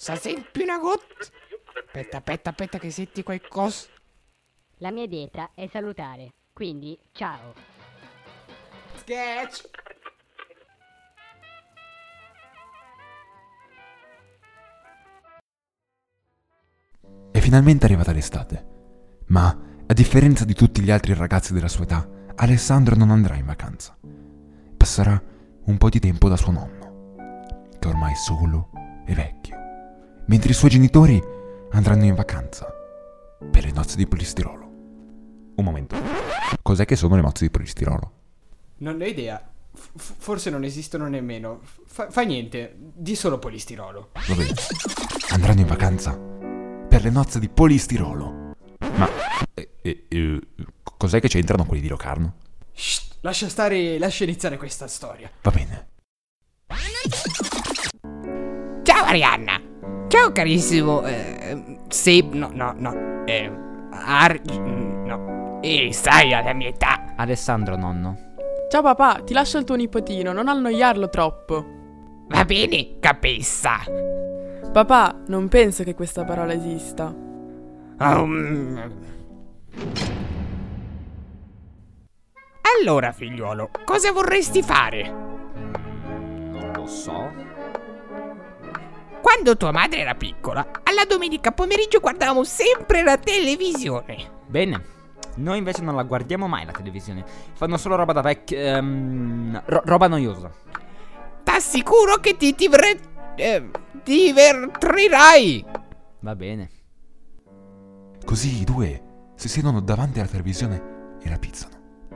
Cosa senti una goccia? Aspetta che senti qualcosa. La mia dieta è salutare, quindi ciao. Sketch! È finalmente arrivata l'estate, ma a differenza di tutti gli altri ragazzi della sua età, Alessandro non andrà in vacanza. Passerà un po' di tempo da suo nonno, che ormai è solo e vecchio, mentre i suoi genitori andranno in vacanza per le nozze di polistirolo. Un momento, cos'è che sono le nozze di polistirolo? Non ne ho idea. Forse non esistono nemmeno. Fa niente, di solo polistirolo. Va bene, andranno in vacanza per le nozze di polistirolo. Ma cos'è che c'entrano quelli di Locarno? Shh, lascia iniziare questa storia. Va bene. Ciao Arianna. Ciao carissimo. Sì, no. No. Stai alla mia età. Alessandro, nonno. Ciao papà, ti lascio il tuo nipotino, non annoiarlo troppo. Va bene, capessa. Papà, non penso che questa parola esista. Allora, figliuolo, cosa vorresti fare? Non lo so. Quando tua madre era piccola, alla domenica pomeriggio guardavamo sempre la televisione. Bene. Noi invece non la guardiamo mai la televisione. Fanno solo roba da vecchio. Roba noiosa. T'assicuro che ti divertirai. Va bene. Così i due si siedono davanti alla televisione e la pizzano.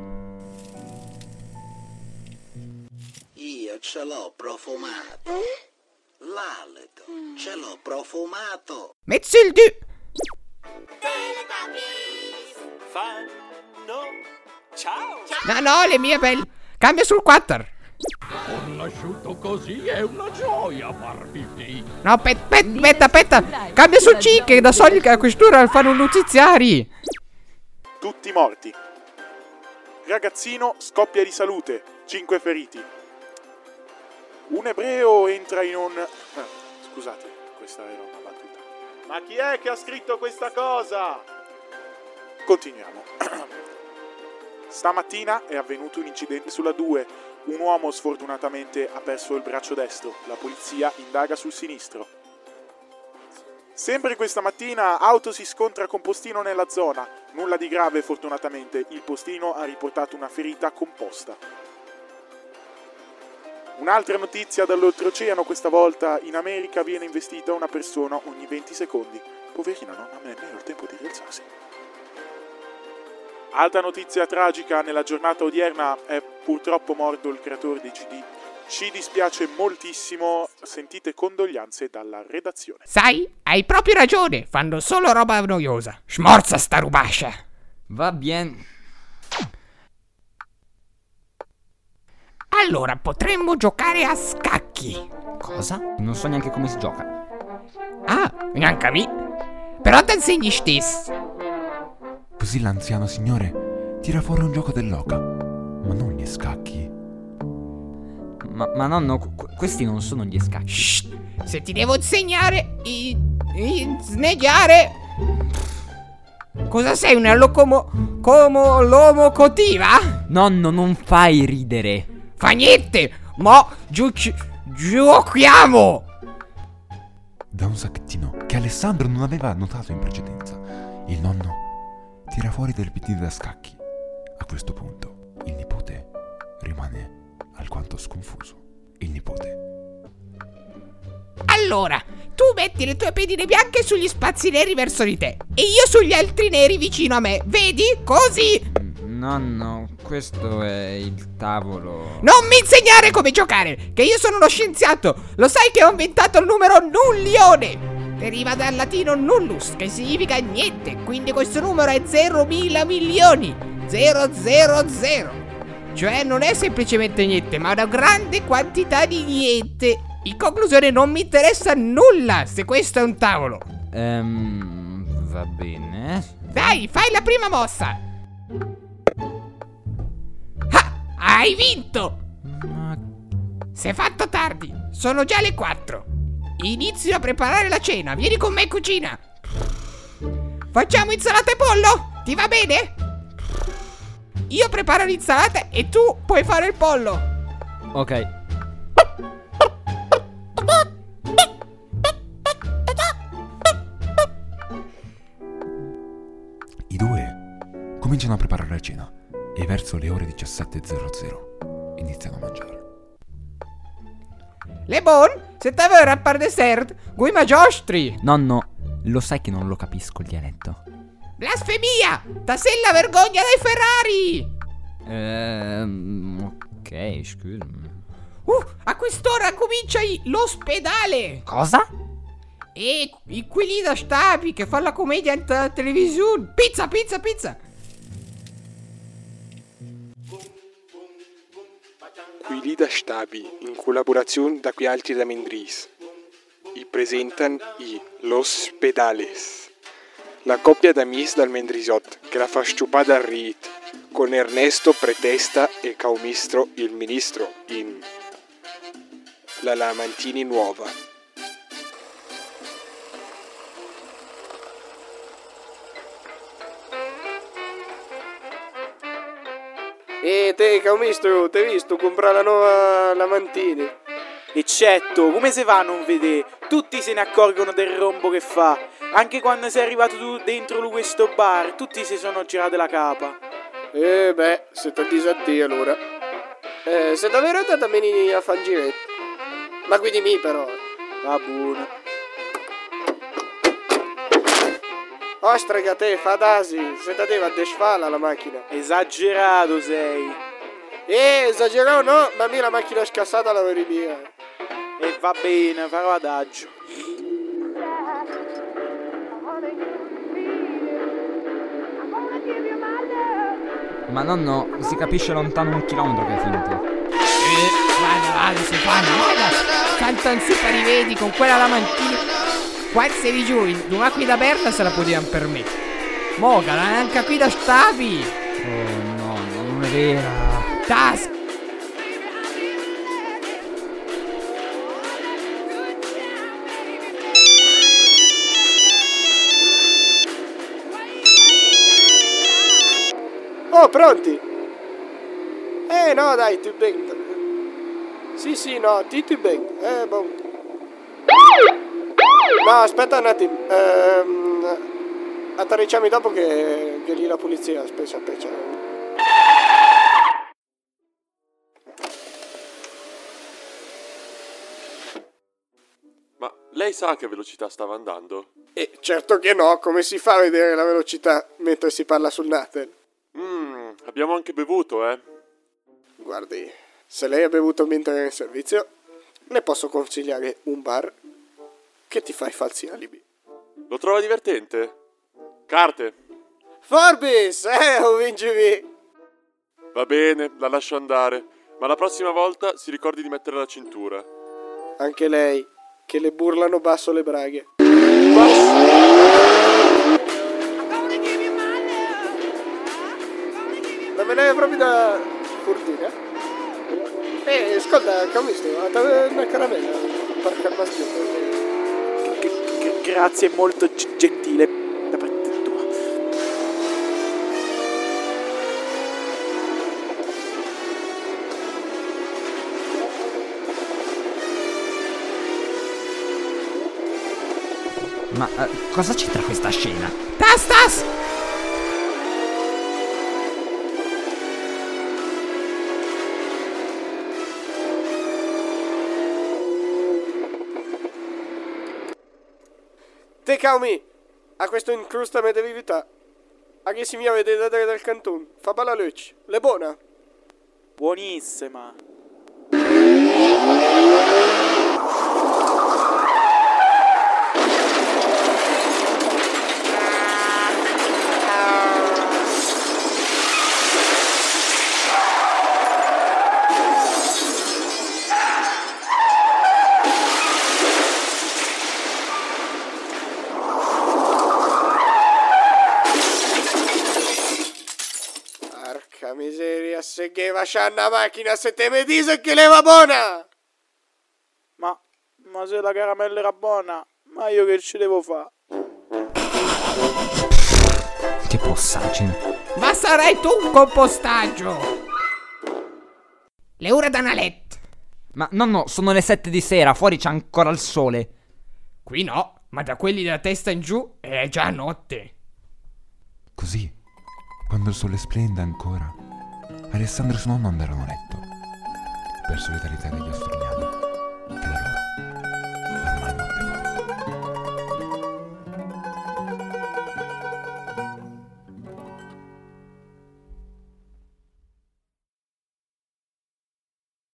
Io ce l'ho profumato. L'alito ce l'ho profumato. Metti il du. Ciao. No, le mie belle. Cambia sul 4. Ho nasciuto così, è una gioia far pipì. No, aspetta. Cambia sul C, che da solito a quest'ora fanno notiziari. Tutti morti. Ragazzino scoppia di salute, 5 feriti. Un ebreo entra in un... scusate, questa era una battuta. Ma chi è che ha scritto questa cosa? Continuiamo. Stamattina è avvenuto un incidente sulla 2. Un uomo sfortunatamente ha perso il braccio destro. La polizia indaga sul sinistro. Sempre questa mattina auto si scontra con postino nella zona. Nulla di grave fortunatamente. Il postino ha riportato una ferita composta. Un'altra notizia dall'oltreoceano, questa volta in America viene investita una persona ogni 20 secondi. Poverina, non ha nemmeno il tempo di rialzarsi. Altra notizia tragica nella giornata odierna: è purtroppo morto il creatore dei CD. Ci dispiace moltissimo, sentite condoglianze dalla redazione. Sai, hai proprio ragione, fanno solo roba noiosa. Smorza sta rubascia. Va bene. Allora, potremmo giocare a scacchi. Cosa? Non so neanche come si gioca. Ah, neanche a me. Però ti insegni stesso. Così l'anziano signore tira fuori un gioco dell'oca, ma non gli scacchi. Ma nonno, questi non sono gli scacchi. Shh, se ti devo insegnare sneggiare. Cosa sei, una locomotiva? Nonno, non fai ridere. Fa niente, mo giochiamo. Da un sacchettino che Alessandro non aveva notato in precedenza, il nonno tira fuori del PT da scacchi. A questo punto il nipote rimane alquanto sconfuso. Il nipote. Allora, tu metti le tue pedine bianche sugli spazi neri verso di te e io sugli altri neri vicino a me. Vedi? Così. Nonno, questo è il tavolo. Non mi insegnare come giocare, che io sono uno scienziato. Lo sai che ho inventato il numero nullione. Deriva dal latino nullus, che significa niente. Quindi questo numero è 0.000 milioni. 000. Cioè non è semplicemente niente, ma una grande quantità di niente. In conclusione, non mi interessa nulla se questo è un tavolo. Va bene. Dai, fai la prima mossa. Ah, hai vinto. Ma Si è fatto tardi, sono già le 4. inizio a preparare la cena. Vieni con me in cucina. Facciamo insalata e pollo? Ti va bene? Io preparo l'insalata e tu puoi fare il pollo. Ok. I due cominciano a preparare la cena e verso le ore 17:00 iniziano a mangiare. Le bon, se te vuoi rappare dessert, guai mangiostri. Nonno, lo sai che non lo capisco il dialetto. Blasfemia! Tasella vergogna dai Ferrari! Ok, scusami. A quest'ora comincia l'ospedale! Cosa? E quelli da Stabi che fanno la commedia in televisione. Pizza, pizza, pizza! Quelli da Stabi, in collaborazione da qui altri da Mendris, i presentano Los Pedales, la coppia d'amis dal Mendrisot che la fa sciupare dal Rit, con Ernesto Pretesta e Caumistro il ministro in La Lamantini Nuova. E te, Caumistro, ti hai visto comprare la nuova Lamantini? Eccetto, come se fa a non vedere? Tutti se ne accorgono del rombo che fa. Anche quando sei arrivato tu dentro questo bar, tutti si sono girati la capa. Beh, se ti disatti allora. Se davvero è andata bene a fare giretto. Ma guidi mi però. Va buono. Ostrega te, fa dasi, se te deve a desfala la macchina. Esagerato sei. Esagerato no, ma mia la macchina è scassata la verità. E va bene, farò adagio. Ma nonno, si capisce lontano 1 chilometro che è finto. Vada, si fanno, cantano super i vedi con quella Lamantini. Qua sei giù, una qui da Berta se la potevano permettere. Mogala, anche qui da Stabi. Oh no, non è vera. Tas. Oh, pronti? No, dai, tu ben. Sì, no, ti ben. Boh. No, aspetta un attimo. Atterricciami dopo che lì la polizia. Aspetta. Ma lei sa a che velocità stava andando? Certo che no, come si fa a vedere la velocità mentre si parla sul Natel? Abbiamo anche bevuto, Guardi, se lei ha bevuto mentre era in servizio, le posso consigliare un bar che ti fa i falsi alibi. Lo trova divertente? Carte? Forbis, vincevi! Va bene, la lascio andare, ma la prossima volta si ricordi di mettere la cintura. Anche lei, che le burlano basso le braghe. La me ne proprio da Furtina? Ascolta, Caumistro, una caramella per calma Grazie, molto gentile da parte tua. Ma cosa c'entra questa scena? Tas! Te Caumi, a questo incrustame di vività. A che si mi avete da dare del canton? Fa bella luce, le buona? Buonissima. Porca miseria, se che va una macchina se te mi dice che le va buona! Ma se la caramella era buona, ma io che ci devo fare? Che possaggine. Ma sarai tu un compostaggio! Le ore da Nalet. Ma nonno, sono le 7 di sera, fuori c'è ancora il sole. Qui no, ma da quelli della testa in giù è già notte. Così, quando il sole splende ancora, Alessandro e suo nonno andarono a letto, per solidarietà degli australiani.